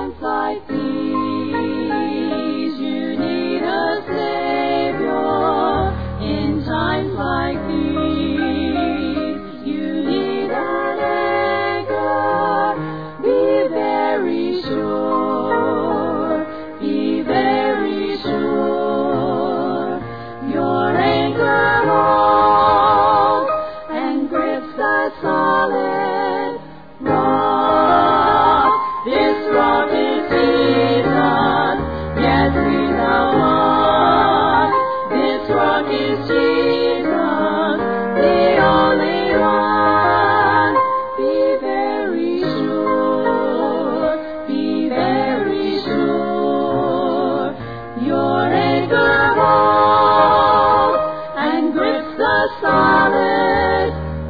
times like these, you need a Savior. In times like these, you need an anchor. Be very sure, be very sure. Your anchor holds and grips the solid rock. This rock is Jesus. Yes, He's the one. This rock is Jesus, the only one. Be very sure, be very sure. Your anchor holds and grips the solid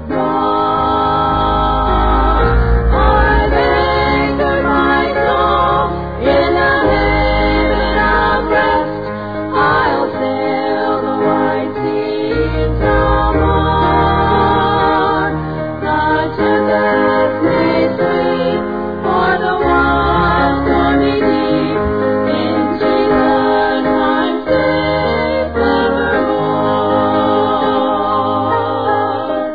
rock. I've anchored my soul in the haven of rest. I'll sail the wide seas no more. The tempest may sweep o'er the wild stormy deep. In Jesus I'm safe evermore.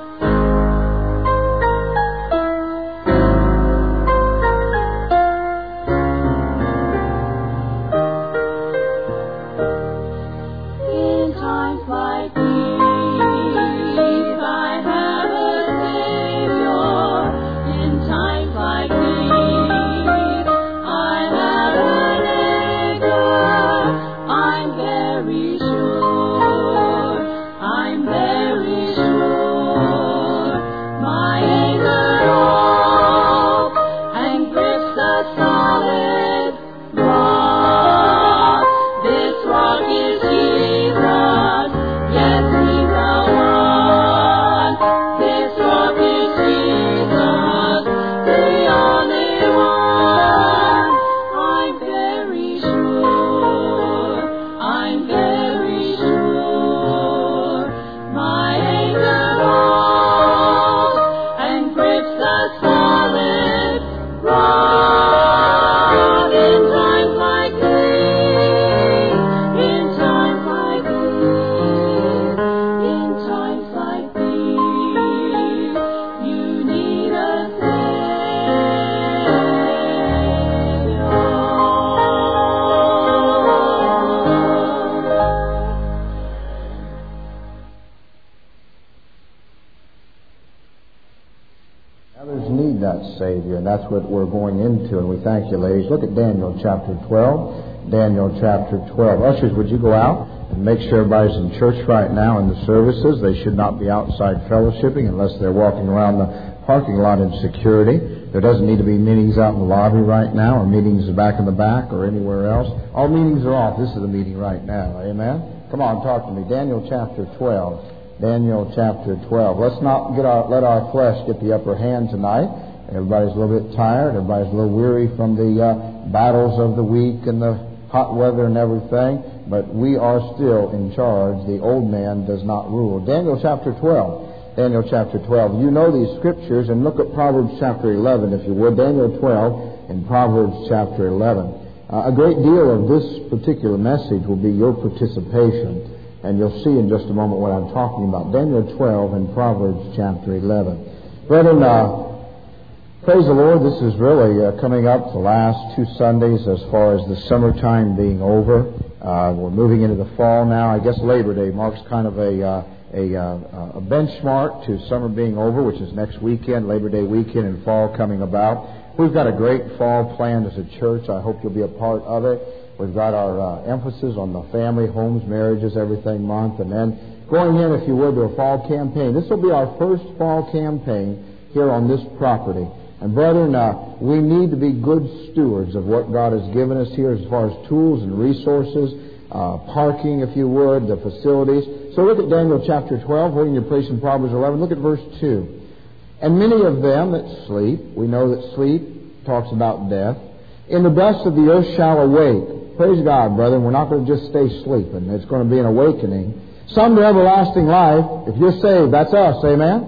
In times like these, I have a Savior. In times like these, I have an anchor. I'm very sure, I'm very sure. My anchor holds and grips the solid rock. This rock is Jesus. Yes, He's the one. This rock is Jesus, the only one. I'm very sure, I'm very sure. My anchor holds and grips the solid rock. In times like these, in times like these, in times like these, you need a Others need that Savior, and that's what we're going into, and we thank you, ladies. Look at Daniel chapter 12. Daniel chapter 12. Ushers, would you go out and make sure everybody's in church right now in the services? They should not be outside fellowshipping unless they're walking around the parking lot in security. There doesn't need to be meetings out in the lobby right now, or meetings back in the back, or anywhere else. All meetings are off. This is a meeting right now. Amen? Come on, talk to me. Daniel chapter 12. Daniel chapter 12. Let's not let our flesh get the upper hand tonight. Everybody's a little bit tired. Everybody's a little weary from the battles of the week and the hot weather and everything. But we are still in charge. The old man does not rule. Daniel chapter 12. Daniel chapter 12. You know these scriptures, and look at Proverbs chapter 11, if you would. Daniel 12 and Proverbs chapter 11. A great deal of this particular message will be your participation. And you'll see in just a moment what I'm talking about. Daniel 12 and Proverbs chapter 11. Brethren, praise the Lord. This is really coming up the last 2 Sundays as far as the summertime being over. We're moving into the fall now. I guess Labor Day marks kind of a benchmark to summer being over, which is next weekend, Labor Day weekend, and fall coming about. We've got a great fall planned as a church. I hope you'll be a part of it. We've got our emphasis on the family, homes, marriages, everything month, and then going in, if you would, to a fall campaign. This will be our first fall campaign here on this property. And brethren, we need to be good stewards of what God has given us here as far as tools and resources, parking, if you would, the facilities. So look at Daniel chapter 12, holding your place in Proverbs 11. Look at verse 2. And many of them that sleep, we know that sleep talks about death, in the dust of the earth shall awake. Praise God, brethren. We're not going to just stay sleeping. It's going to be an awakening. Some to everlasting life. If you're saved, that's us. Amen?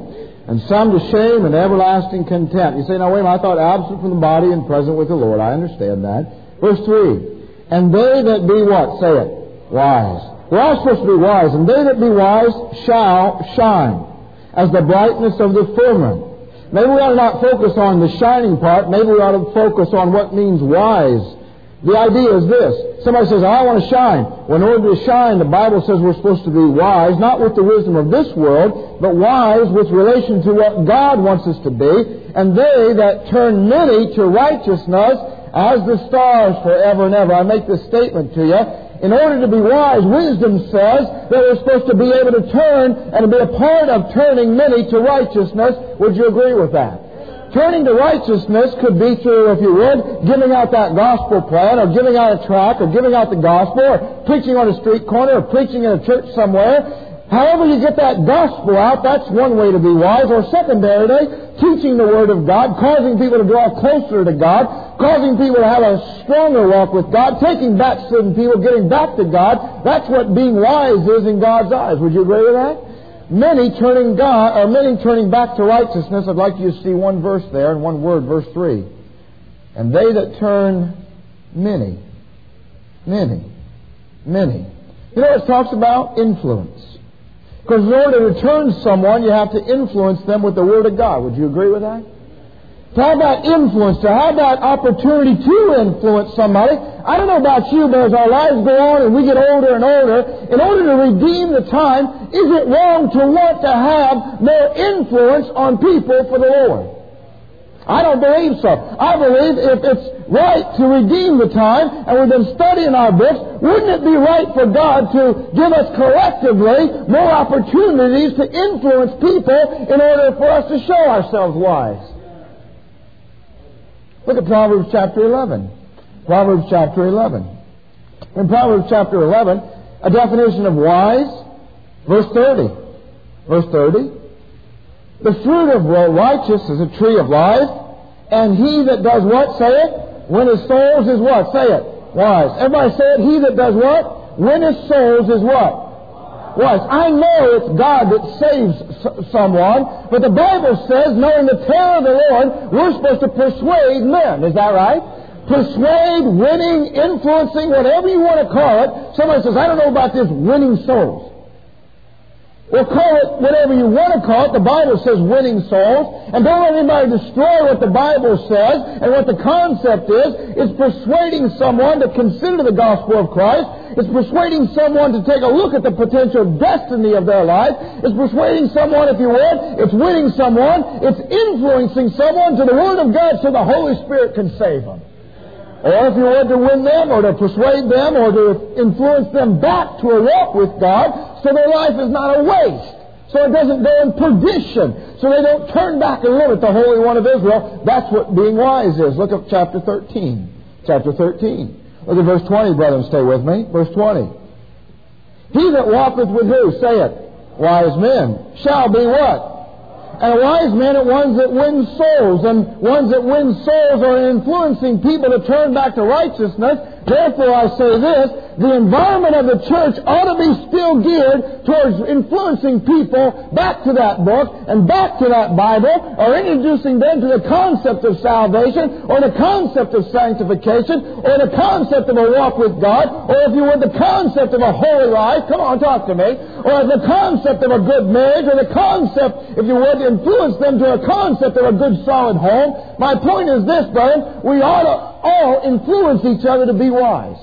and some to shame and everlasting contempt. You say, now wait a minute, I thought absent from the body and present with the Lord. I understand that. Verse 3, and they that be what? Say it. Wise. We're all supposed to be wise. And they that be wise shall shine as the brightness of the firmament. Maybe we ought to not focus on the shining part. Maybe we ought to focus on what means wise. The idea is this. Somebody says, I want to shine. Well, in order to shine, the Bible says we're supposed to be wise, not with the wisdom of this world, but wise with relation to what God wants us to be. And they that turn many to righteousness as the stars forever and ever. I make this statement to you. In order to be wise, wisdom says that we're supposed to be able to turn and to be a part of turning many to righteousness. Would you agree with that? Turning to righteousness could be through, if you would, giving out that gospel plan, or giving out a tract, or giving out the gospel, or preaching on a street corner, or preaching in a church somewhere. However you get that gospel out, that's one way to be wise. Or secondarily, teaching the Word of God, causing people to draw closer to God, causing people to have a stronger walk with God, taking backslidden people, getting back to God. That's what being wise is in God's eyes. Would you agree with that? Many turning back to righteousness. I'd like you to see one verse there and one word, verse 3. And they that turn many. You know what it talks about? Influence. Because in order to turn someone, you have to influence them with the Word of God. Would you agree with that? To have that influence, to have that opportunity to influence somebody. I don't know about you, but as our lives go on and we get older and older, in order to redeem the time, is it wrong to want to have more influence on people for the Lord? I don't believe so. I believe if it's right to redeem the time, and we've been studying our books, wouldn't it be right for God to give us collectively more opportunities to influence people in order for us to show ourselves wise? Look at Proverbs chapter 11. Proverbs chapter 11. In Proverbs chapter 11, a definition of wise, verse 30. Verse 30. The fruit of righteous is a tree of life, and he that does what? Say it. Win his souls is what? Say it. Wise. Everybody say it. He that does what? Win his souls is what? Wise. I know it's God that saves someone, but the Bible says, knowing the terror of the Lord, we're supposed to persuade men. Is that right? Persuade, winning, influencing, whatever you want to call it. Somebody says, I don't know about this winning souls. Well, call it whatever you want to call it. The Bible says winning souls. And don't let anybody destroy what the Bible says and what the concept is. It's persuading someone to consider the gospel of Christ. It's persuading someone to take a look at the potential destiny of their life. It's persuading someone, if you would. It's winning someone. It's influencing someone to the Word of God so the Holy Spirit can save them. Or if you want to win them, or to persuade them, or to influence them back to a walk with God, so their life is not a waste, so it doesn't go in perdition, so they don't turn back and live at the Holy One of Israel. That's what being wise is. Look at chapter 13. Chapter 13. Look at verse 20, brethren. Stay with me. Verse 20. He that walketh with who? Say it. Wise men shall be what? And a wise man are ones that win souls. And ones that win souls are influencing people to turn back to righteousness. Therefore, I say this, the environment of the church ought to be still geared towards influencing people back to that book and back to that Bible, or introducing them to the concept of salvation, or the concept of sanctification, or the concept of a walk with God, or if you would, the concept of a holy life. Come on, talk to me. Or the concept of a good marriage, or the concept, if you would, influence them to a concept of a good solid home. My point is this, brother, we ought to all influence each other to be wise.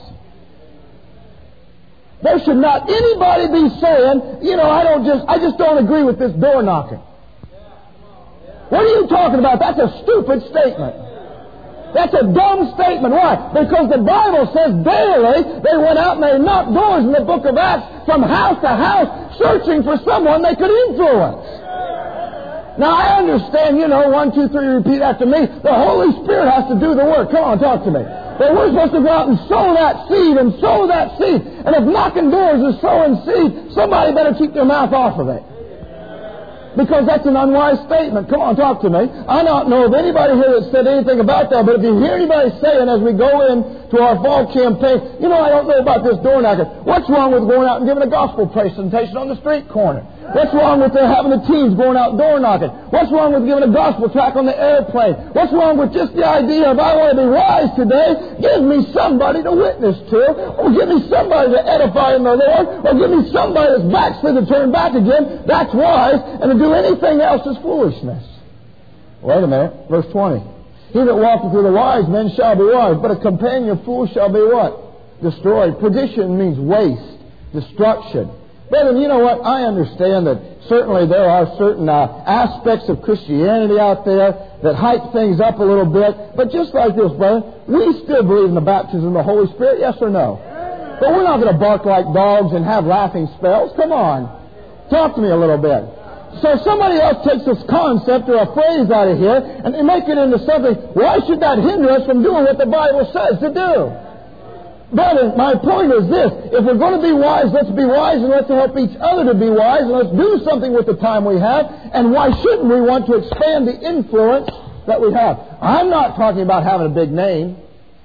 There should not anybody be saying, you know, I just don't agree with this door knocking. What are you talking about? That's a stupid statement. That's a dumb statement. Why? Because the Bible says daily they went out and they knocked doors in the book of Acts from house to house searching for someone they could influence. Now, I understand, 1, 2, 3, repeat after me. The Holy Spirit has to do the work. Come on, talk to me. But we're supposed to go out and sow that seed and sow that seed. And if knocking doors is sowing seed, somebody better keep their mouth off of it. Because that's an unwise statement. Come on, talk to me. I don't know of anybody here that said anything about that, but if you hear anybody saying as we go into our fall campaign, you know, I don't know about this door knocker. What's wrong with going out and giving a gospel presentation on the street corner? What's wrong with having the teens going out door knocking? What's wrong with giving a gospel track on the airplane? What's wrong with just the idea of I want to be wise today? Give me somebody to witness to, or give me somebody to edify in the Lord, or give me somebody that's backslid to turn back again. That's wise, and to do anything else is foolishness. Wait a minute, verse 20. He that walketh with the wise men shall be wise, but a companion of fools shall be what? Destroyed. Perdition means waste, destruction. Brethren, you know what? I understand that certainly there are certain aspects of Christianity out there that hype things up a little bit. But just like this, brother, we still believe in the baptism of the Holy Spirit, yes or no? But we're not going to bark like dogs and have laughing spells. Come on. Talk to me a little bit. So somebody else takes this concept or a phrase out of here and they make it into something. Why should that hinder us from doing what the Bible says to do? Brother, my point is this. If we're going to be wise, let's be wise and let's help each other to be wise and let's do something with the time we have. And why shouldn't we want to expand the influence that we have? I'm not talking about having a big name.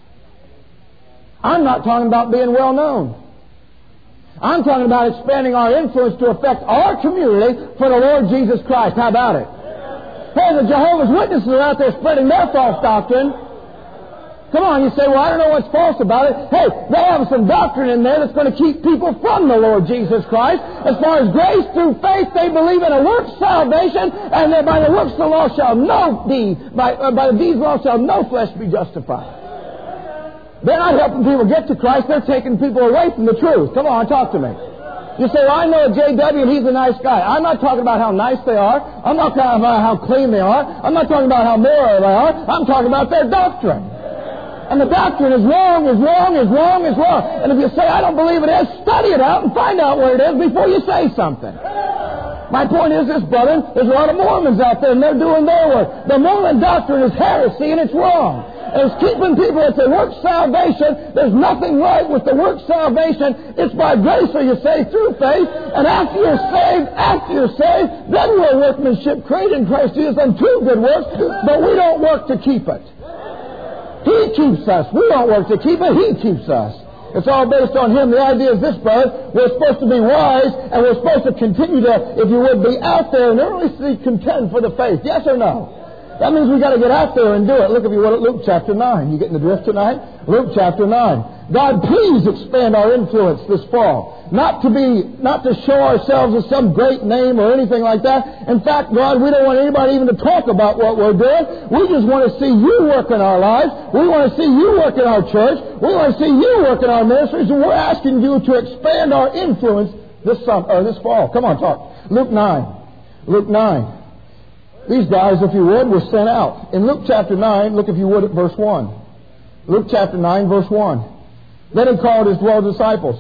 I'm not talking about being well known. I'm talking about expanding our influence to affect our community for the Lord Jesus Christ. How about it? Hey, the Jehovah's Witnesses are out there spreading their false doctrine. Come on, you say, well, I don't know what's false about it. Hey, they have some doctrine in there that's going to keep people from the Lord Jesus Christ. As far as grace through faith, they believe in a works salvation, and that by the works of the law shall no deed, by the deeds of the law shall no flesh be justified. They're not helping people get to Christ, they're taking people away from the truth. Come on, talk to me. You say, well, I know a J.W. and he's a nice guy. I'm not talking about how nice they are. I'm not talking about how clean they are. I'm not talking about how moral they are. I'm talking about their doctrine. And the doctrine is wrong, is wrong, is wrong, is wrong. And if you say, I don't believe it is, study it out and find out where it is before you say something. My point is this, brother, there's a lot of Mormons out there and they're doing their work. The Mormon doctrine is heresy and it's wrong. And it's keeping people at the work salvation. There's nothing right with the work salvation. It's by grace are you saved through faith. And after you're saved, then we're workmanship created in Christ Jesus unto good works. But we don't work to keep it. He keeps us. We don't work to keep it. He keeps us. It's all based on Him. The idea is this, brother. We're supposed to be wise, and we're supposed to continue to, if you would, be out there and earnestly contend for the faith. Yes or no? That means we've got to get out there and do it. Look, if you would, at Luke chapter 9. You getting the drift tonight? Luke chapter 9. God, please expand our influence this fall. Not to show ourselves as some great name or anything like that. In fact, God, we don't want anybody even to talk about what we're doing. We just want to see You work in our lives. We want to see You work in our church. We want to see You work in our ministries. And we're asking You to expand our influence this fall. Come on, talk. Luke 9. Luke 9. These guys, if you would, were sent out. In Luke chapter 9, look if you would at verse 1. Luke chapter 9, verse 1. Then He called His 12 disciples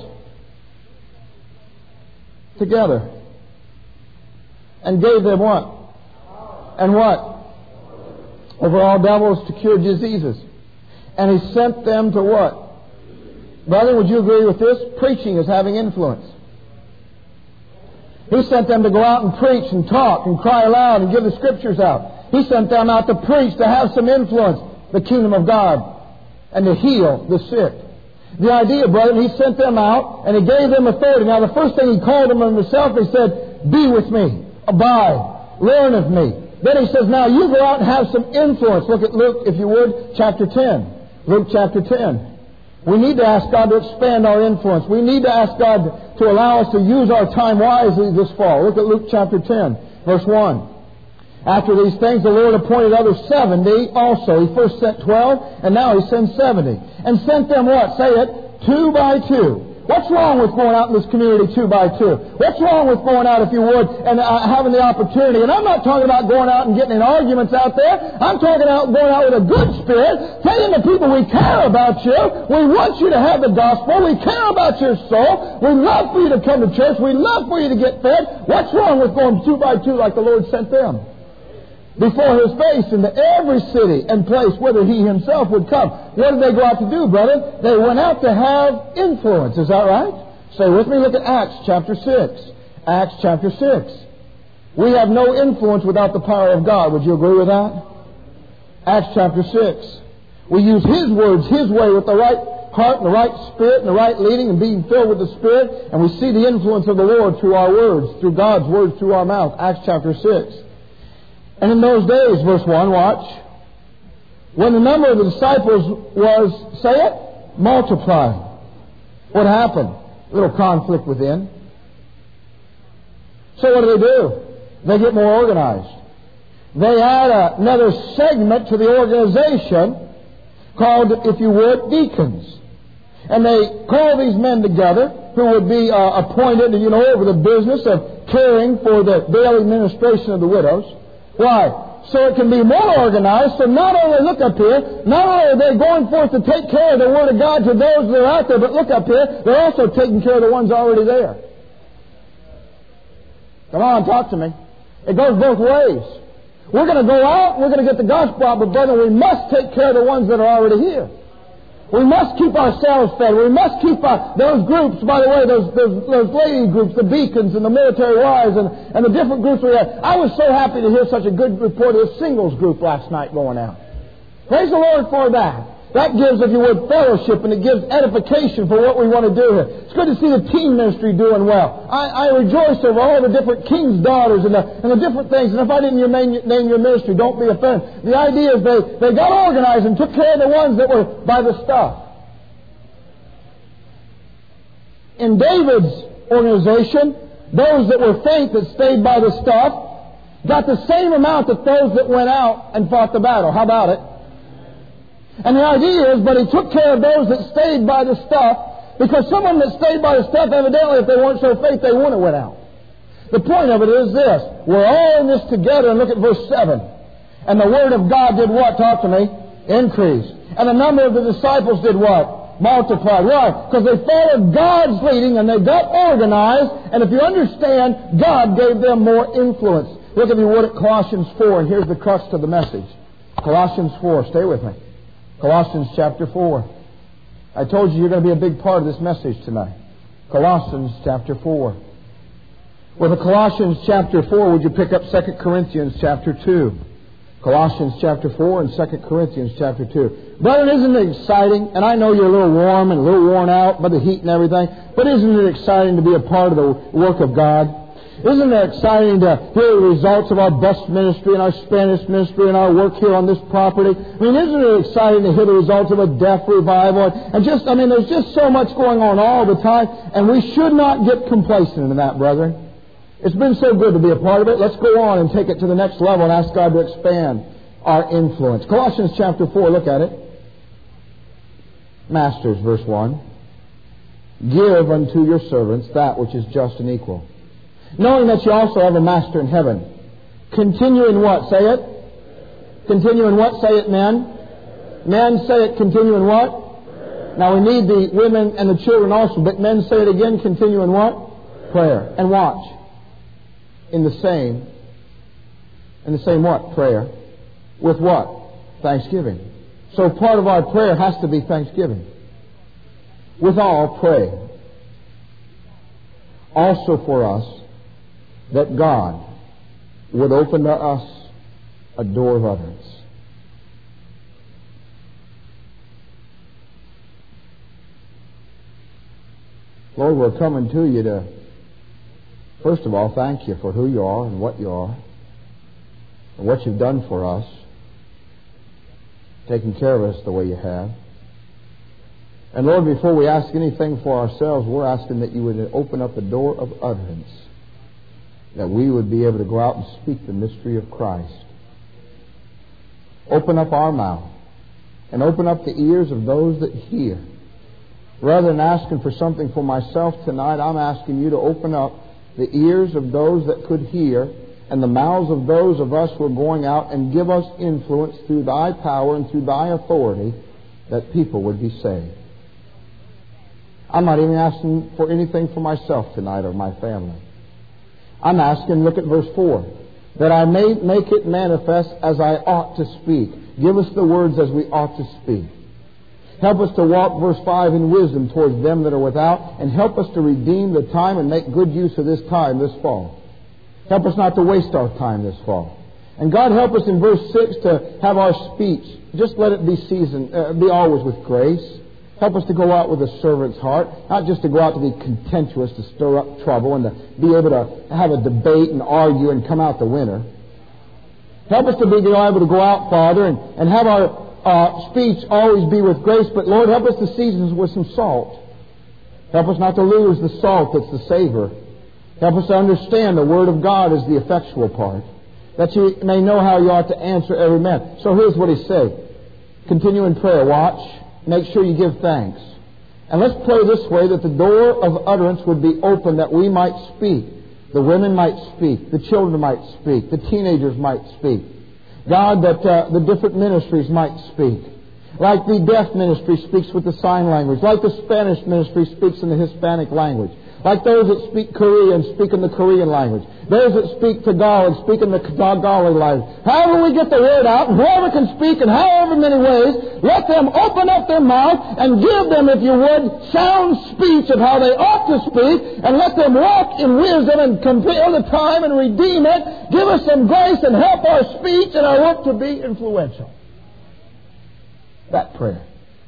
together and gave them what? And what? Over all devils to cure diseases. And He sent them to what? Brother, would you agree with this? Preaching is having influence. He sent them to go out and preach and talk and cry aloud and give the Scriptures out. He sent them out to preach, to have some influence, the kingdom of God, and to heal the sick. The idea, brother, He sent them out and He gave them authority. Now, the first thing He called them on Himself, He said, be with me, abide, learn of me. Then He says, now you go out and have some influence. Look at Luke, if you would, chapter 10. Luke chapter 10. We need to ask God to expand our influence. We need to ask God to allow us to use our time wisely this fall. Look at Luke chapter 10, verse 1. After these things, the Lord appointed others 70 also. He first sent 12, and now He sends 70. And sent them what? Say it, 2 by 2. What's wrong with going out in this community 2 by 2? What's wrong with going out, if you would, and having the opportunity? And I'm not talking about going out and getting in arguments out there. I'm talking about going out with a good spirit, telling the people we care about you. We want you to have the gospel. We care about your soul. We love for you to come to church. We love for you to get fed. What's wrong with going 2 by 2 like the Lord sent them? Before His face into every city and place whither He Himself would come. What did they go out to do, brother? They went out to have influence. Is that right? Stay with me. Look at Acts chapter 6. Acts chapter 6. We have no influence without the power of God. Would you agree with that? Acts chapter 6. We use His words, His way, with the right heart and the right spirit and the right leading and being filled with the Spirit. And we see the influence of the Lord through our words, through God's words, through our mouth. Acts chapter 6. And in those days, verse 1, watch. When the number of the disciples was, say it, multiplied. What happened? A little conflict within. So what do? They get more organized. They add another segment to the organization called, if you would, deacons. And they call these men together who would be appointed, over the business of caring for the daily ministration of the widows. Why? So it can be more organized. So not only, look up here, not only are they going forth to take care of the Word of God to those that are out there, but look up here, they're also taking care of the ones already there. Come on, talk to me. It goes both ways. We're going to go out and we're going to get the gospel out, but brother, we must take care of the ones that are already here. We must keep ourselves fed. We must keep those groups, by the way, those lady groups, the beacons and the military wives and the different groups we have. I was so happy to hear such a good report of a singles group last night going out. Praise the Lord for that. That gives, if you would, fellowship, and it gives edification for what we want to do here. It's good to see the teen ministry doing well. I rejoice over all the different king's daughters and the different things. And if I didn't name your ministry, don't be offended. The idea is they got organized and took care of the ones that were by the stuff. In David's organization, those that were faint that stayed by the stuff got the same amount that those that went out and fought the battle. How about it? And the idea is, but he took care of those that stayed by the stuff, because someone that stayed by the stuff, evidently, if they weren't so faith, they wouldn't have went out. The point of it is this. We're all in this together, and look at verse 7. And the Word of God did what? Talk to me. Increased. And the number of the disciples did what? Multiplied. Why? Because they followed God's leading, and they got organized, and if you understand, God gave them more influence. Look, if you would, at Colossians 4, and here's the crux to the message. Colossians 4. Stay with me. Colossians chapter 4. I told you you're going to be a big part of this message tonight. Colossians chapter 4. With the Colossians chapter 4, would you pick up 2 Corinthians chapter 2? Colossians chapter 4 and 2 Corinthians chapter 2. Brother, isn't it exciting? And I know you're a little warm and a little worn out by the heat and everything, but isn't it exciting to be a part of the work of God? Isn't it exciting to hear the results of our bus ministry and our Spanish ministry and our work here on this property? I mean, isn't it exciting to hear the results of a deaf revival? And there's just so much going on all the time, and we should not get complacent in that, brethren. It's been so good to be a part of it. Let's go on and take it to the next level and ask God to expand our influence. Colossians chapter 4, look at it. Masters, verse 1. Give unto your servants that which is just and equal, knowing that you also have a master in heaven. Continue in what? Say it. Continue in what? Say it, men. Men, say it. Continue in what? Now we need the women and the children also, but men, say it again. Continue in what? Prayer. And watch. In the same what? Prayer. With what? Thanksgiving. So part of our prayer has to be thanksgiving. With all, pray. Also for us, that God would open to us a door of utterance. Lord, we're coming to you to, first of all, thank you for who you are and what you are, and what you've done for us, taking care of us the way you have. And Lord, before we ask anything for ourselves, we're asking that you would open up a door of utterance, that we would be able to go out and speak the mystery of Christ. Open up our mouth and open up the ears of those that hear. Rather than asking for something for myself tonight, I'm asking you to open up the ears of those that could hear and the mouths of those of us who are going out, and give us influence through thy power and through thy authority, that people would be saved. I'm not even asking for anything for myself tonight or my family. I'm asking, look at verse 4, that I may make it manifest as I ought to speak. Give us the words as we ought to speak. Help us to walk, verse 5, in wisdom towards them that are without, and help us to redeem the time and make good use of this time this fall. Help us not to waste our time this fall. And God, help us in verse 6 to have our speech, just let it be seasoned, be always with grace. Help us to go out with a servant's heart, not just to go out to be contentious, to stir up trouble, and to be able to have a debate and argue and come out the winner. Help us to be able to go out, Father, and have our speech always be with grace. But, Lord, help us to season with some salt. Help us not to lose the salt that's the savor. Help us to understand the Word of God is the effectual part, that you may know how you ought to answer every man. So here's what he said. Continue in prayer. Watch. Make sure you give thanks. And let's pray this way, that the door of utterance would be open, that we might speak. The women might speak. The children might speak. The teenagers might speak. God, that the different ministries might speak. Like the deaf ministry speaks with the sign language. Like the Spanish ministry speaks in the Hispanic language. Like those that speak Korean speak in the Korean language. Those that speak Tagalog speak in the Tagalog language. However we get the word out, and whoever can speak in however many ways, let them open up their mouth and give them, if you would, sound speech of how they ought to speak, and let them walk in wisdom and compare the time and redeem it. Give us some grace and help our speech and our work to be influential. That prayer.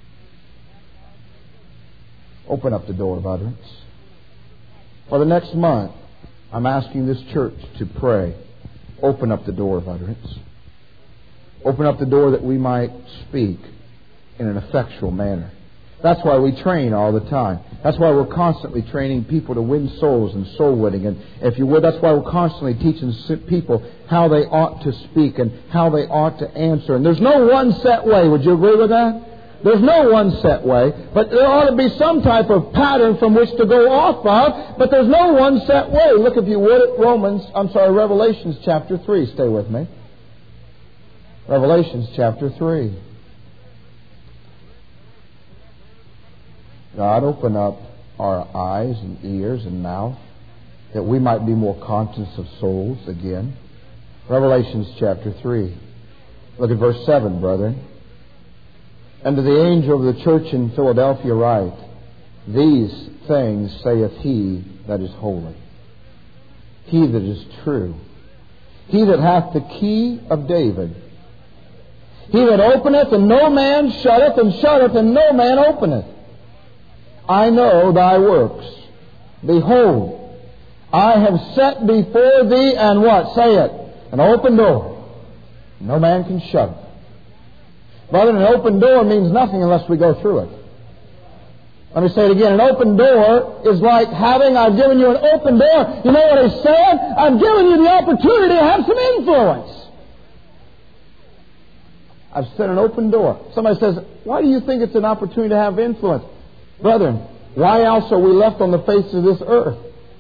Open up the door of utterance. For the next month, I'm asking this church to pray. Open up the door of utterance. Open up the door that we might speak in an effectual manner. That's why we train all the time. That's why we're constantly training people to win souls and soul winning. And if you would, that's why we're constantly teaching people how they ought to speak and how they ought to answer. And there's no one set way. Would you agree with that? There's no one set way, but there ought to be some type of pattern from which to go off of, but there's no one set way. Look, if you would, at Revelations chapter 3. Stay with me. Revelations chapter 3. God, open up our eyes and ears and mouth that we might be more conscious of souls again. Revelations chapter 3. Look at verse 7, brethren. And to the angel of the church in Philadelphia write, These things saith he that is holy, he that is true, he that hath the key of David, he that openeth and no man shutteth, and shutteth and no man openeth. I know thy works. Behold, I have set before thee, and what? Say it. An open door. No man can shut it. Brother, an open door means nothing unless we go through it. Let me say it again. An open door is like I've given you an open door. You know what he's saying? I've given you the opportunity to have some influence. I've set an open door. Somebody says, why do you think it's an opportunity to have influence? Brethren, why else are we left on the face of this earth?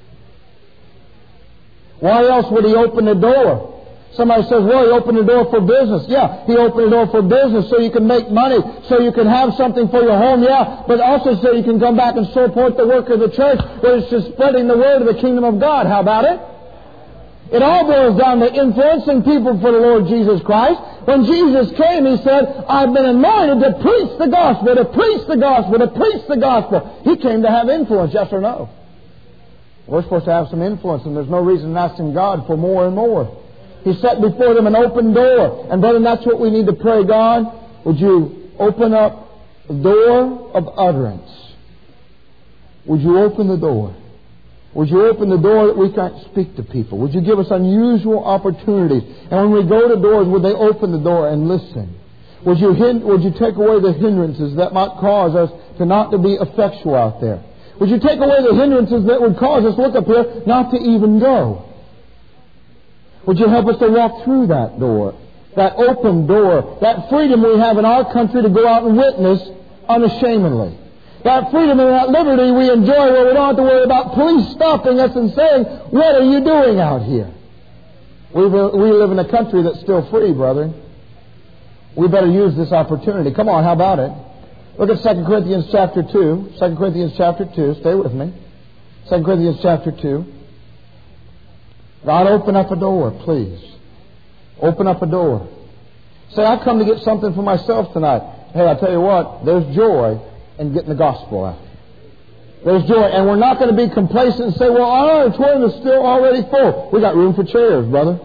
Why else would he open the door? Somebody says, well, he opened the door for business. Yeah, he opened the door for business so you can make money, so you can have something for your home, yeah, but also so you can come back and support the work of the church, where it's just spreading the word of the kingdom of God. How about it? It all boils down to influencing people for the Lord Jesus Christ. When Jesus came, he said, I've been anointed to preach the gospel, to preach the gospel, to preach the gospel. He came to have influence, yes or no? We're supposed to have some influence, and there's no reason asking God for more and more. He set before them an open door. And brethren, that's what we need to pray. God, would you open up the door of utterance? Would you open the door? Would you open the door that we can't speak to people? Would you give us unusual opportunities? And when we go to doors, would they open the door and listen? Would you take away the hindrances that might cause us to not to be effectual out there? Would you take away the hindrances that would cause us, look up here, not to even go? Would you help us to walk through that door, that open door, that freedom we have in our country to go out and witness unashamedly? That freedom and that liberty we enjoy, where we don't have to worry about police stopping us and saying, what are you doing out here? We live in a country that's still free, brethren. We better use this opportunity. Come on, how about it? Look at 2 Corinthians chapter 2. 2 Corinthians chapter 2. Stay with me. 2 Corinthians chapter 2. God, open up a door, please. Open up a door. Say, I've come to get something for myself tonight. Hey, I tell you what, there's joy in getting the gospel out. There's joy. And we're not going to be complacent and say, well, our auditorium is still already full. We got room for chairs, brother.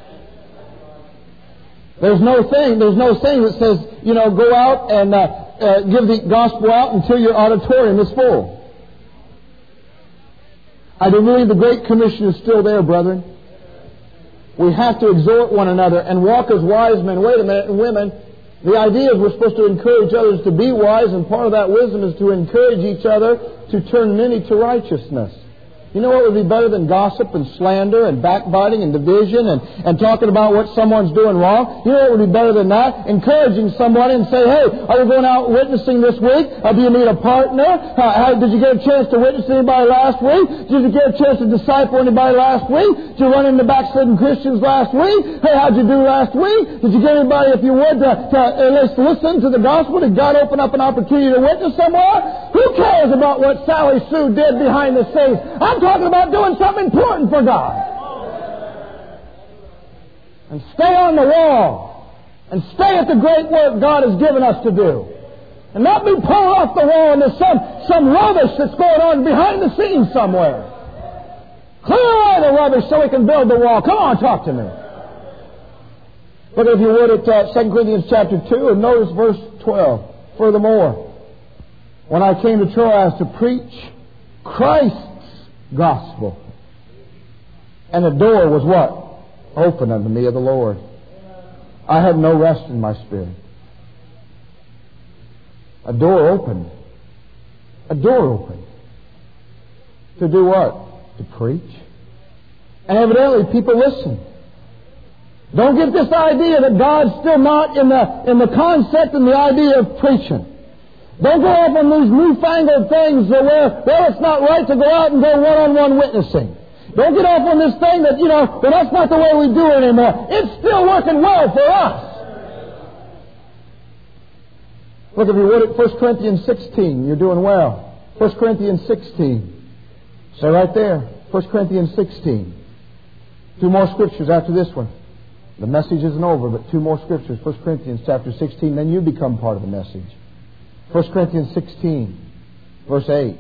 There's no thing that says, go out and give the gospel out until your auditorium is full. I do believe the Great Commission is still there, brethren. We have to exhort one another and walk as wise men. Wait a minute, and women, the idea is we're supposed to encourage others to be wise, and part of that wisdom is to encourage each other to turn many to righteousness. You know what would be better than gossip and slander and backbiting and division and talking about what someone's doing wrong? You know what would be better than that? Encouraging somebody and say, hey, are we going out witnessing this week? Do you need a partner? Did you get a chance to witness anybody last week? Did you get a chance to disciple anybody last week? Did you run into backslidden Christians last week? Hey, how'd you do last week? Did you get anybody, if you would, to at least listen to the gospel? Did God open up an opportunity to witness somewhere? Who cares about what Sally Sue did behind the scenes? I'm talking about doing something important for God. And stay on the wall. And stay at the great work God has given us to do. And not be pulled off the wall into some rubbish that's going on behind the scenes somewhere. Clear away the rubbish so we can build the wall. Come on, talk to me. Look, if you would, at 2 Corinthians chapter 2 and notice verse 12. Furthermore, when I came to Troas to preach Christ's gospel, and the door was what? Open unto me of the Lord. I had no rest in my spirit. A door opened. A door opened. To do what? To preach. And evidently people listen. Don't get this idea that God's still not in the concept and the idea of preaching. Don't go off on these newfangled things where, well, it's not right to go out and go one-on-one witnessing. Don't get off on this thing that, well, that's not the way we do it anymore. It's still working well for us. Look, if you would, at 1 Corinthians 16. You're doing well. 1 Corinthians 16. Stay right there. 1 Corinthians 16. Two more scriptures after this one. The message isn't over, but two more scriptures. 1 Corinthians chapter 16. Then you become part of the message. 1 Corinthians 16, verse 8.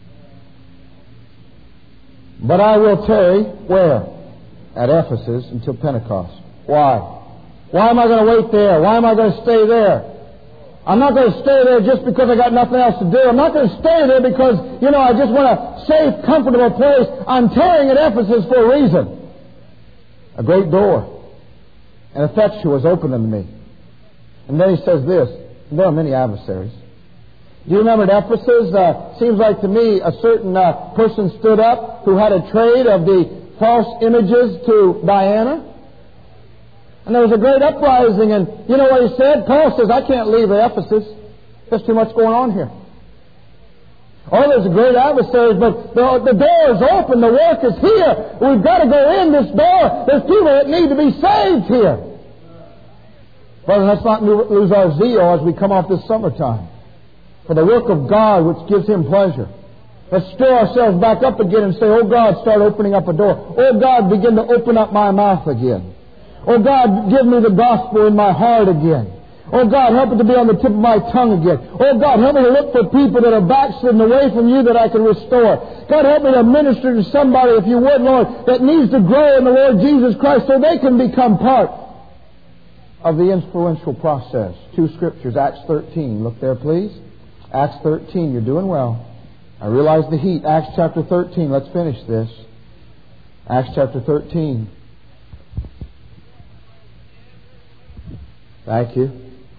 But I will tarry, where? At Ephesus until Pentecost. Why? Why am I going to wait there? Why am I going to stay there? I'm not going to stay there just because I got nothing else to do. I'm not going to stay there because, I just want a safe, comfortable place. I'm tarrying at Ephesus for a reason. A great door, an effectual is opened unto me. And then he says this, there are many adversaries. Do you remember at Ephesus? Seems like to me a certain person stood up who had a trade of the false images to Diana. And there was a great uprising, and you know what he said? Paul says, I can't leave Ephesus. There's too much going on here. Oh, there's a great adversaries, but the door is open. The work is here. We've got to go in this door. There's people that need to be saved here. Brother, let's not lose our zeal as we come off this summertime for the work of God which gives Him pleasure. Let's stir ourselves back up again and say, oh God, start opening up a door. Oh God, begin to open up my mouth again. Oh God, give me the gospel in my heart again. Oh God, help it to be on the tip of my tongue again. Oh God, help me to look for people that are backslidden away from You that I can restore. God, help me to minister to somebody, if You would, Lord, that needs to grow in the Lord Jesus Christ so they can become part of the influential process. Two scriptures, Acts 13. Look there, please. Acts 13. You're doing well. I realize the heat. Acts chapter 13. Let's finish this. Acts chapter 13. Thank you.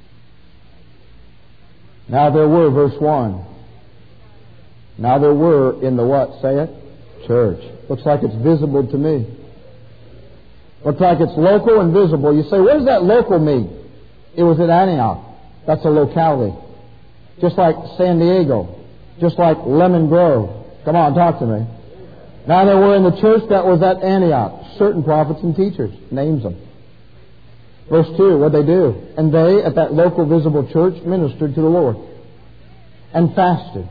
Now there were, verse 1. Now there were in the what? Say it. Church. Looks like it's visible to me. Looks like it's local and visible. You say, what does that local mean? It was at Antioch. That's a locality. Just like San Diego. Just like Lemon Grove. Come on, talk to me. Now there were in the church that was at Antioch certain prophets and teachers. Names them. Verse 2, what'd they do? And they, at that local visible church, ministered to the Lord and fasted.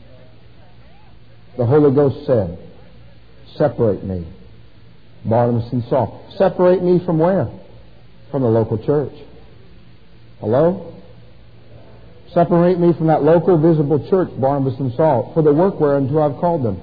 The Holy Ghost said, separate me, Barnabas and Saul. Separate me from where? From the local church. Hello? Separate me from that local visible church, Barnabas and Saul, for the work whereunto I've called them.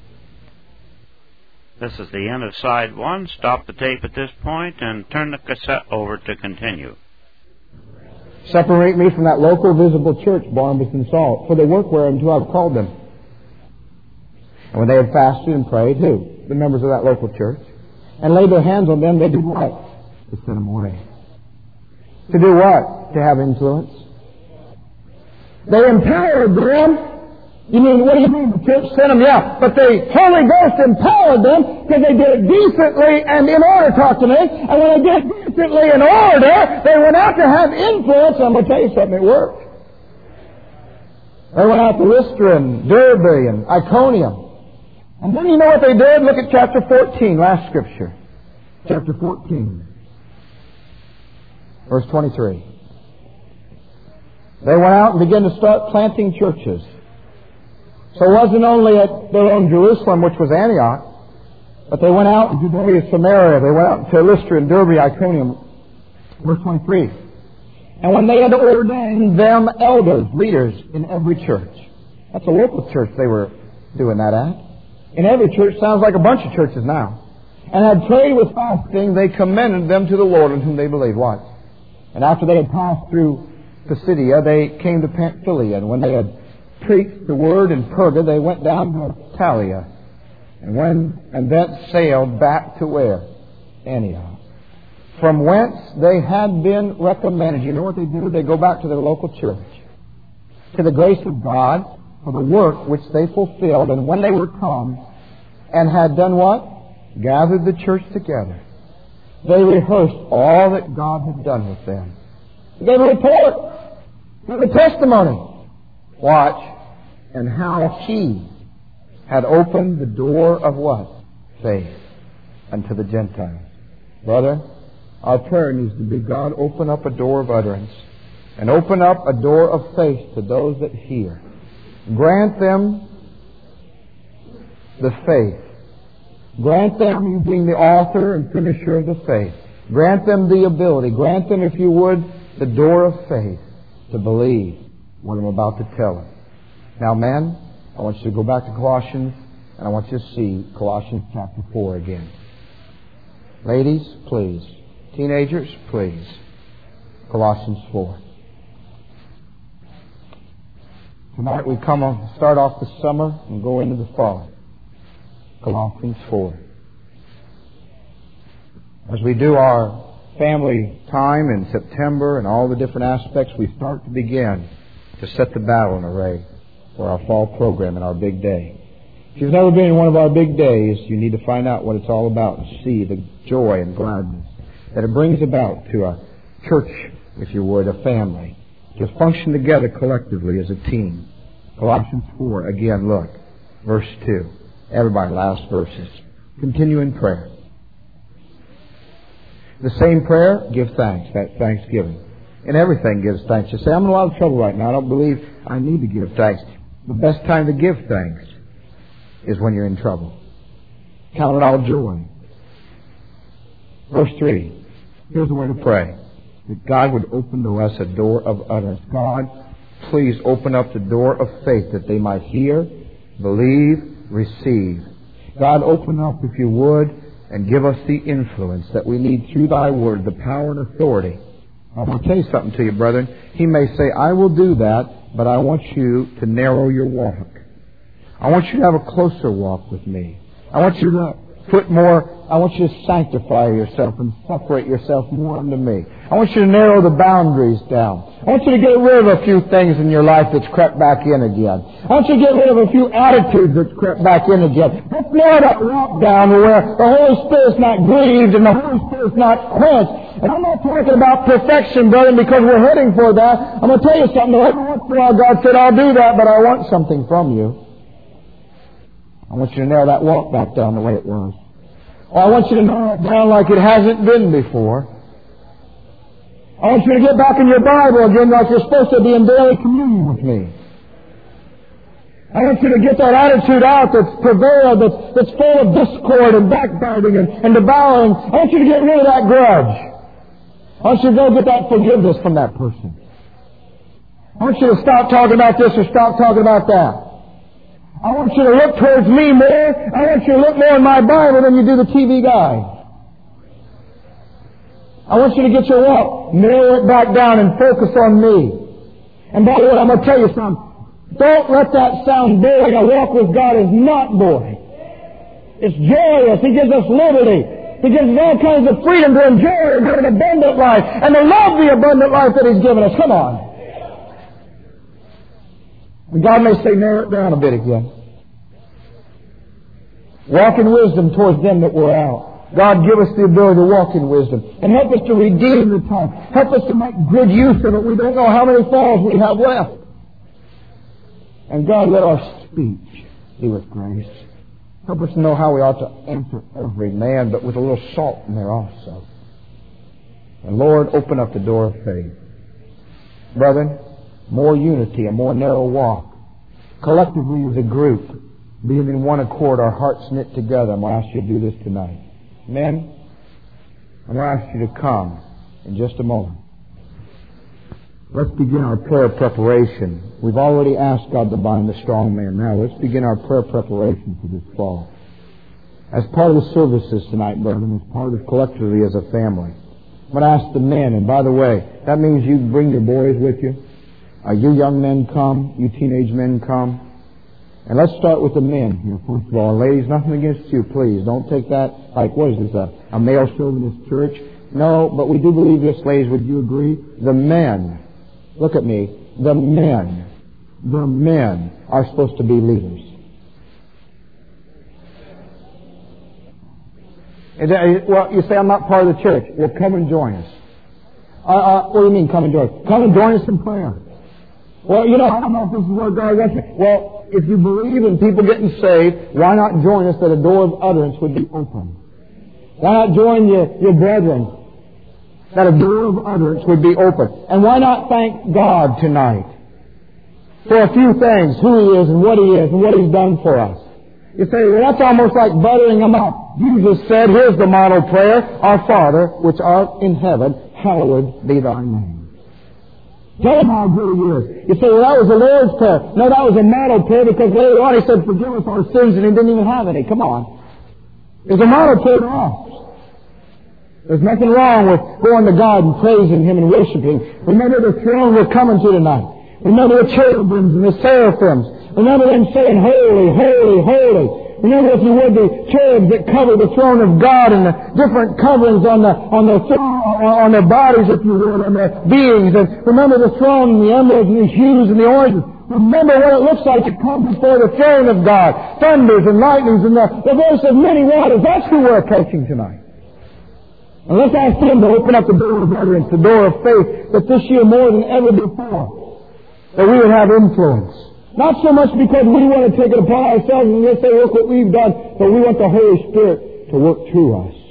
This is the end of side 1. Stop the tape at this point and turn the cassette over to continue. Separate me from that local visible church, Barnabas and Saul, for the work whereunto I've called them. And when they had fasted and prayed, who? The members of that local church. And laid their hands on them, they did what? To send them away. To do what? To have influence. They empowered them. You mean, what do you mean? The church sent them? Yeah. But the Holy Ghost empowered them because they did it decently and in order, talk to me. And when they did it decently in order, they went out to have influence. I'm going to tell you something, it worked. They went out to Lystra and Derbe and Iconium. And then you know what they did? Look at chapter 14, last scripture. Chapter 14, verse 23. They went out and began to start planting churches. So it wasn't only at their own Jerusalem, which was Antioch, but they went out in Judea, Samaria. They went out to Lystra and Derbe, Iconium. Verse 23. And when they had ordained them elders, leaders in every church. That's a local church they were doing that at. In every church, sounds like a bunch of churches now. And had prayed with fasting, they commended them to the Lord in whom they believed. What? And after they had passed through Pisidia, they came to Pamphylia. And when they had preached the word in Perga, they went down to Attalia. And thence sailed back to where? Antioch. From whence they had been recommended. You know what they do? They go back to their local church. To the grace of God for the work which they fulfilled. And when they were come and had done what? Gathered the church together. They rehearsed all that God had done with them. They gave a report. Gave a testimony. Watch. And how He had opened the door of what? Faith unto the Gentiles. Brother, our prayer needs to be, God, open up a door of utterance and open up a door of faith to those that hear. Grant them the faith. Grant them, you being the author and finisher of the faith. Grant them the ability. Grant them, if you would, the door of faith to believe what I'm about to tell them. Now, men, I want you to go back to Colossians, and I want you to see Colossians chapter 4 again. Ladies, please. Teenagers, please. Colossians 4. Tonight we start off the summer and go into the fall. Colossians 4. As we do our family time in September and all the different aspects, we start to begin to set the battle in array for our fall program and our big day. If you've never been in one of our big days, you need to find out what it's all about and see the joy and gladness that it brings about to a church, if you would, a family, to function together collectively as a team. Colossians 4, again, look, verse 2. Everybody, last verses. Continue in prayer. The same prayer, give thanks. That's thanksgiving. In everything, gives thanks. You say, I'm in a lot of trouble right now. I don't believe I need to give thanks. The best time to give thanks is when you're in trouble. Count it all joy. Verse 3. Here's the way to pray. That God would open to us a door of utterance. God, please open up the door of faith that they might hear, believe, receive. God, open up, if you would, and give us the influence that we need through Thy Word, the power and authority. I want to tell you something to you, brethren. He may say, I will do that, but I want you to narrow your walk. I want you to have a closer walk with me. I want you to I want you to sanctify yourself and separate yourself more unto me. I want you to narrow the boundaries down. I want you to get rid of a few things in your life that's crept back in again. I want you to get rid of a few attitudes that's crept back in again. Let's narrow that walk down to where the Holy Spirit's not grieved and the Holy Spirit's not quenched. And I'm not talking about perfection, brother, because we're heading for that. I'm going to tell you something. Every once in a while, God said, I'll do that, but I want something from you. I want you to narrow that walk back down the way it was. Or I want you to narrow it down like it hasn't been before. I want you to get back in your Bible again like you're supposed to be in daily communion with me. I want you to get that attitude out that's prevailed, that's full of discord and backbiting and devouring. I want you to get rid of that grudge. I want you to go get that forgiveness from that person. I I want you to stop talking about this or stop talking about that. I want you to look towards me more. I want you to look more in my Bible than you do the TV guy. I want you to get your walk, narrow it back down and focus on me. And by the way, I'm going to tell you something. Don't let that sound boring. A walk with God is not boring. It's joyous. He gives us liberty. He gives us all kinds of freedom to enjoy and have an abundant life and to love the abundant life that He's given us. Come on. And God may say, narrow it down a bit again. Walk in wisdom towards them that were out. God, give us the ability to walk in wisdom. And help us to redeem the time. Help us to make good use of it. We don't know how many falls we have left. And God, let our speech be with grace. Help us to know how we ought to answer every man, but with a little salt in there also. And Lord, open up the door of faith. Brethren, more unity, a more narrow walk. Collectively as a group, being in one accord, our hearts knit together. I'm going to ask you to do this tonight. Men, I'm going to ask you to come in just a moment. Let's begin our prayer preparation. We've already asked God to bind the strong man. Now let's begin our prayer preparation for this fall. As part of the services tonight, brethren, as part of collectively as a family, I'm going to ask the men, and by the way, that means you bring your boys with you. You young men come, you teenage men come. And let's start with the men here, first of all. Ladies, nothing against you, please. Don't take that like, what is this, a male chauvinist church? No, but we do believe this, ladies. Would you agree? The men, look at me, the men are supposed to be leaders. Well, you say, I'm not part of the church. Well, come and join us. What do you mean, come and join us? Come and join us in prayer. Well, I don't know if this is what God wants me. Well, if you believe in people getting saved, why not join us that a door of utterance would be open? Why not join your brethren that a door of utterance would be open? And why not thank God tonight for a few things, who He is and what He's done for us? You say, well, that's almost like buttering them up. Jesus said, here's the model prayer, Our Father, which art in heaven, hallowed be Thy name. Tell Him how good He is. You say, well, that was the Lord's Prayer. No, that was a model prayer because later on He said, forgive us our sins, and He didn't even have any. Come on. It's a model prayer to us. There's nothing wrong with going to God and praising Him and worshiping. Remember the throne we're coming to tonight. Remember the cherubims and the seraphims. Remember them saying, holy, holy, holy. Remember, if you would, the cherubs that cover the throne of God and the different coverings on their bodies, if you would, on their beings. And remember the throne and the emeralds and the hues and the oranges. Remember what it looks like to come before the throne of God. Thunders and lightnings and the voice of many waters. That's who we're approaching tonight. And let's ask Him to open up the door of utterance, the door of faith, that this year more than ever before, that we would have influence. Not so much because we want to take it upon ourselves and let's say, look what we've done, but we want the Holy Spirit to work through us.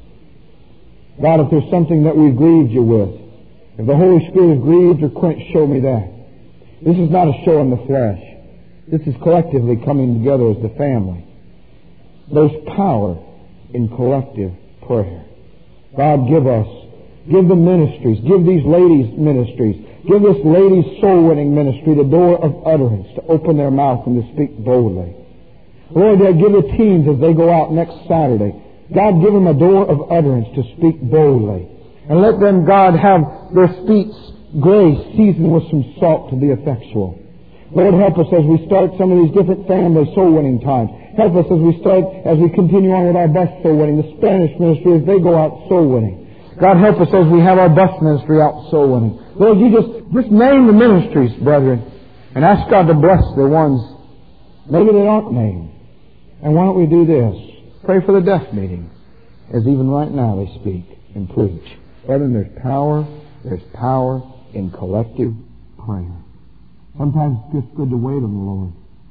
God, if there's something that we've grieved You with, if the Holy Spirit is grieved or quenched, show me that. This is not a show in the flesh. This is collectively coming together as the family. There's power in collective prayer. God, give the ministries, give these ladies ministries, give this ladies' soul-winning ministry the door of utterance to open their mouth and to speak boldly. Lord, give the teens as they go out next Saturday. God, give them a door of utterance to speak boldly. And let them, God, have their speech grace seasoned with some salt to be effectual. Lord, help us as we start some of these different family soul-winning times. Help us as we continue on with our bus soul-winning, the Spanish ministry as they go out soul-winning. God, help us as we have our bus ministry out soul-winning. Lord, You just name the ministries, brethren, and ask God to bless the ones maybe they aren't named. And why don't we do this? Pray for the deaf meeting, as even right now they speak and preach. Brethren, there's power in collective prayer. Sometimes it's just good to wait on the Lord.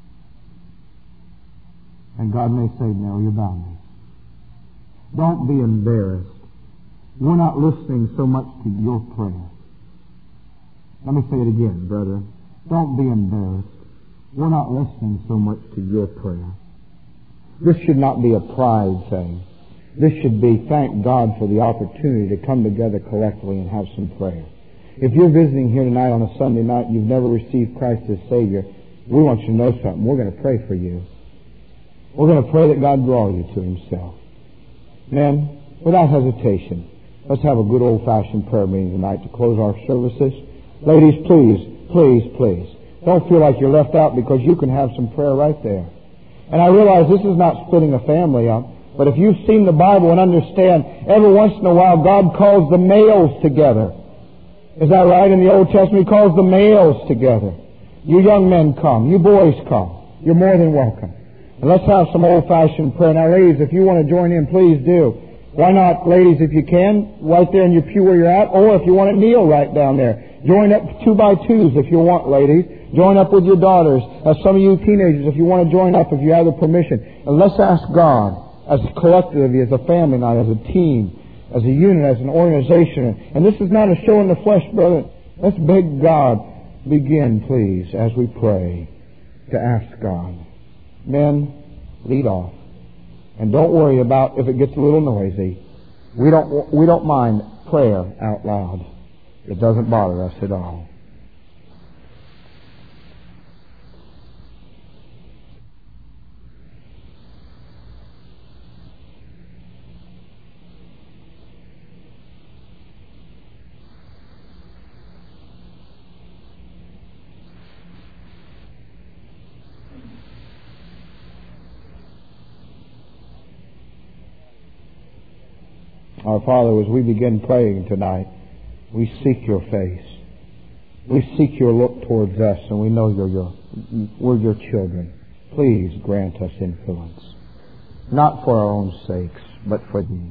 And God may say, no, you're bound. Don't be embarrassed. We're not listening so much to your prayer. Let me say it again, brethren. Don't be embarrassed. We're not listening so much to your prayer. This should not be a pride thing. This should be, thank God for the opportunity to come together collectively and have some prayer. If you're visiting here tonight on a Sunday night and you've never received Christ as Savior, we want you to know something. We're going to pray for you. We're going to pray that God draw you to Himself. Men, without hesitation, let's have a good old-fashioned prayer meeting tonight to close our services. Ladies, please, please, please, don't feel like you're left out, because you can have some prayer right there. And I realize this is not splitting a family up, but if you've seen the Bible and understand, every once in a while God calls the males together. Is that right? In the Old Testament, He calls the males together. You young men come. You boys come. You're more than welcome. And let's have some old-fashioned prayer. Now, ladies, if you want to join in, please do. Why not, ladies, if you can, right there in your pew where you're at, or if you want to kneel right down there. Join up 2 by 2s if you want, ladies. Join up with your daughters. Some of you teenagers, if you want to join up, if you have the permission. And let's ask God, as collectively, as a family night, as a team, as a unit, as an organization. And this is not a show in the flesh, brother. Let's beg God. Begin, please, as we pray, to ask God. Men, lead off. And don't worry about if it gets a little noisy. We don't mind prayer out loud. It doesn't bother us at all. Our Father, as we begin praying tonight, we seek Your face. We seek Your look towards us, and we know we're Your children. Please grant us influence, not for our own sakes, but for Thee.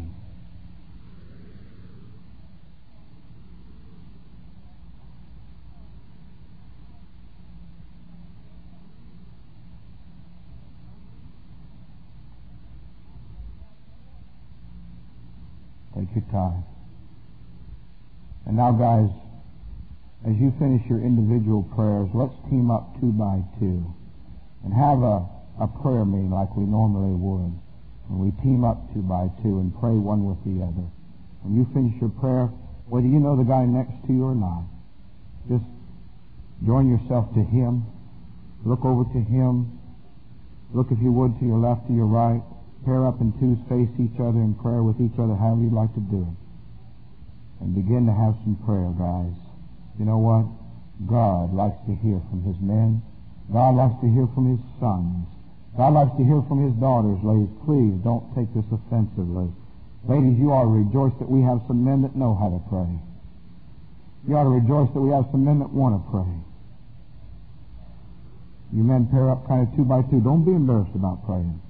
Take your time. And now, guys, as you finish your individual prayers, let's team up 2 by 2 and have a prayer meeting like we normally would. And we team up 2 by 2 and pray one with the other. When you finish your prayer, whether you know the guy next to you or not, just join yourself to him. Look over to him. Look, if you would, to your left, to your right. Pair up in 2s, face each other in prayer with each other, however you'd like to do it. And begin to have some prayer, guys. You know what? God likes to hear from His men. God likes to hear from His sons. God likes to hear from His daughters, ladies. Please don't take this offensively. Ladies, you ought to rejoice that we have some men that know how to pray. You ought to rejoice that we have some men that want to pray. You men pair up kind of 2 by 2. Don't be embarrassed about praying.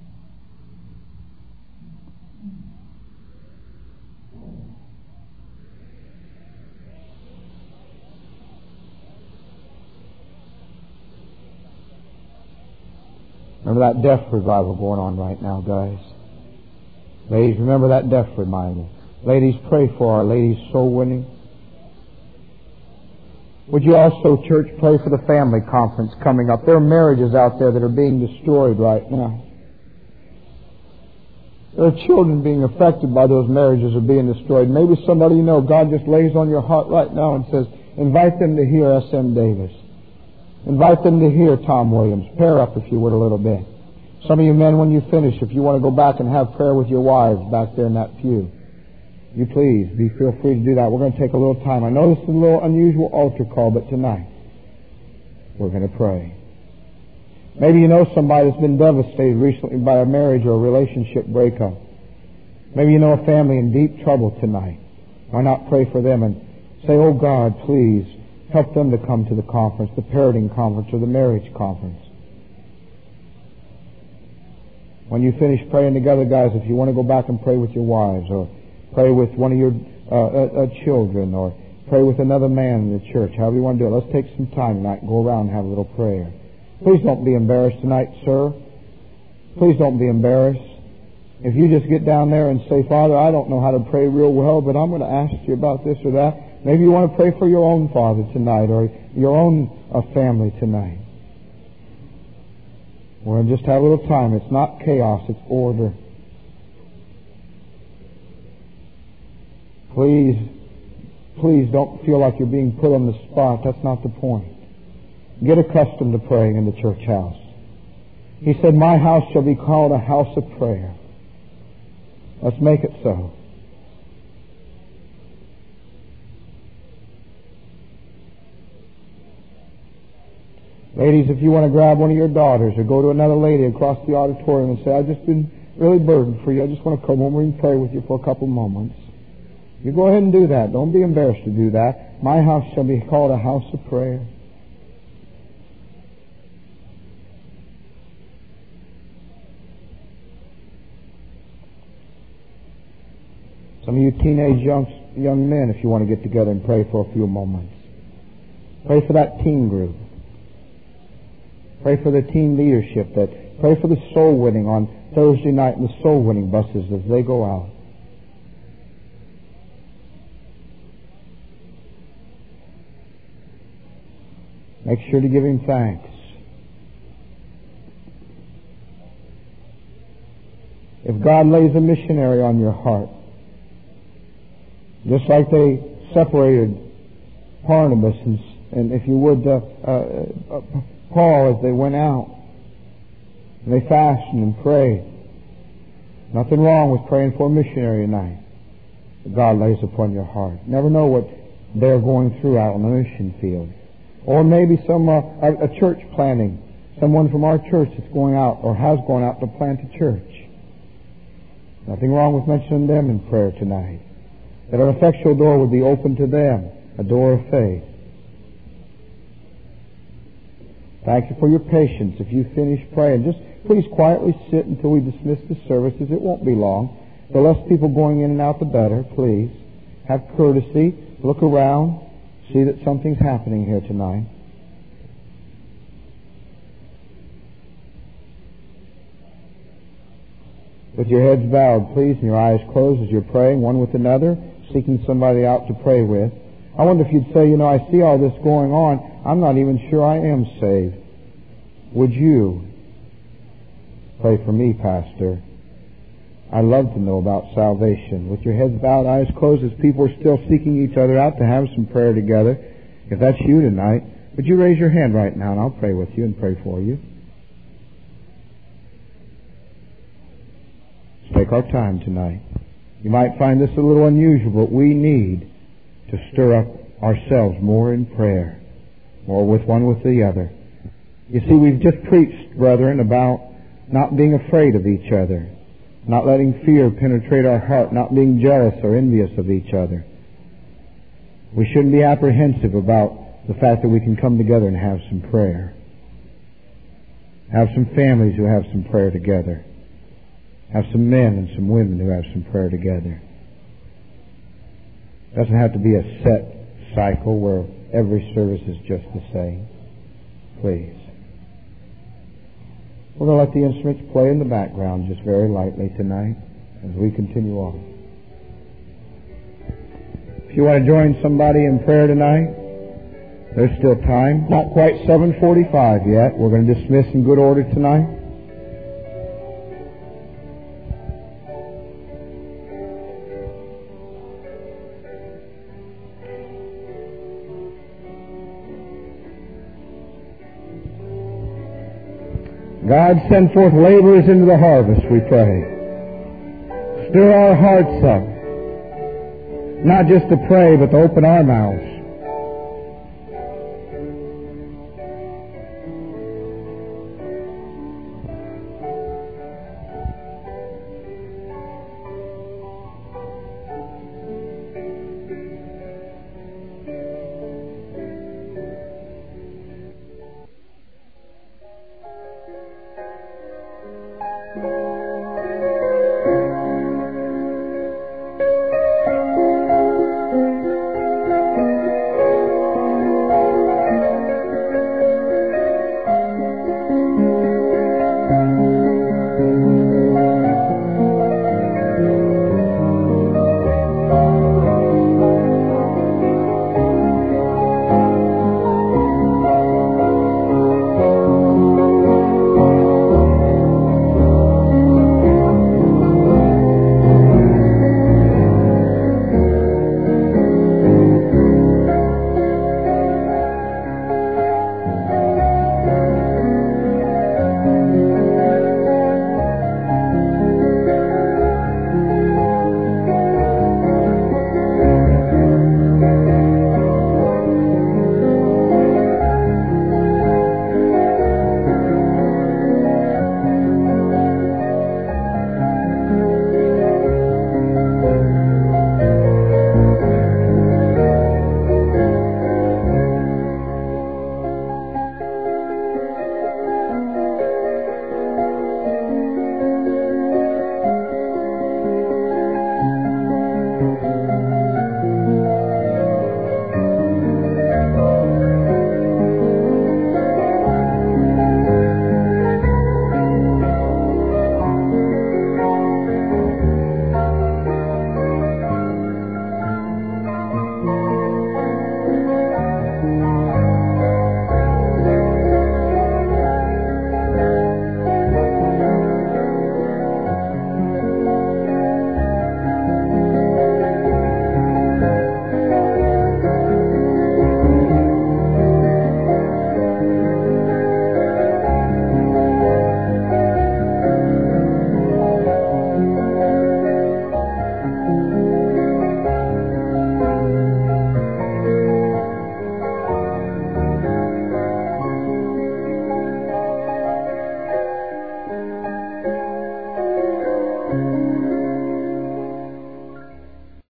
Remember that deaf revival going on right now, guys. Ladies, remember that deaf revival. Ladies, pray for our ladies' soul winning. Would you also, church, pray for the family conference coming up? There are marriages out there that are being destroyed right now. There are children being affected by those marriages are being destroyed. Maybe somebody you know, God just lays on your heart right now and says, invite them to hear S.M. Davis. Invite them to hear Tom Williams. Pair up, if you would, a little bit. Some of you men, when you finish, if you want to go back and have prayer with your wives back there in that pew, you please feel free to do that. We're going to take a little time. I know this is a little unusual altar call, but tonight we're going to pray. Maybe you know somebody that's been devastated recently by a marriage or a relationship breakup. Maybe you know a family in deep trouble tonight. Why not pray for them and say, oh God, please help them to come to the conference, the parenting conference or the marriage conference. When you finish praying together, guys, if you want to go back and pray with your wives or pray with one of your children or pray with another man in the church, however you want to do it, let's take some time tonight and go around and have a little prayer. Please don't be embarrassed tonight, sir. Please don't be embarrassed. If you just get down there and say, Father, I don't know how to pray real well, but I'm going to ask you about this or that. Maybe you want to pray for your own father tonight or your own family tonight. We're going to just have a little time. It's not chaos, it's order. Please Please don't feel like you're being put on the spot. That's not the point. Get accustomed to praying in the church house. He said, my house shall be called a house of prayer. Let's make it so. Ladies, if you want to grab one of your daughters or go to another lady across the auditorium and say, I've just been really burdened for you. I just want to come over and pray with you for a couple moments. You go ahead and do that. Don't be embarrassed to do that. My house shall be called a house of prayer. Some of you teenage young men, if you want to get together and pray for a few moments. Pray for that teen group. Pray for the teen leadership. Pray for the soul winning on Thursday night and the soul winning buses as they go out. Make sure to give Him thanks. If God lays a missionary on your heart, just like they separated Barnabas and if you would, Paul as they went out, and they fasted and prayed. Nothing wrong with praying for a missionary tonight that God lays upon your heart. Never know what they're going through out on the mission field. Or maybe some a church planting. Someone from our church that's going out or has gone out to plant a church. Nothing wrong with mentioning them in prayer tonight. That an effectual door would be open to them, a door of faith. Thank you for your patience. If you finish praying, just please quietly sit until we dismiss the services. It won't be long. The less people going in and out, the better, please. Have courtesy. Look around. See that something's happening here tonight. With your heads bowed, please, and your eyes closed as you're praying, one with another, seeking somebody out to pray with. I wonder if you'd say, I see all this going on. I'm not even sure I am saved. Would you pray for me, Pastor? I'd love to know about salvation. With your heads bowed, eyes closed, as people are still seeking each other out to have some prayer together. If that's you tonight, would you raise your hand right now and I'll pray with you and pray for you. Let's take our time tonight. You might find this a little unusual, but we need to stir up ourselves more in prayer, more with one with the other. You see, we've just preached, brethren, about not being afraid of each other, not letting fear penetrate our heart, not being jealous or envious of each other. We shouldn't be apprehensive about the fact that we can come together and have some prayer. Have some families who have some prayer together. Have some men and some women who have some prayer together. It doesn't have to be a set cycle where every service is just the same. Please. We're going to let the instruments play in the background just very lightly tonight as we continue on. If you want to join somebody in prayer tonight, there's still time. Not quite 7:45 yet. We're going to dismiss in good order tonight. God, send forth laborers into the harvest, we pray. Stir our hearts up, not just to pray, but to open our mouths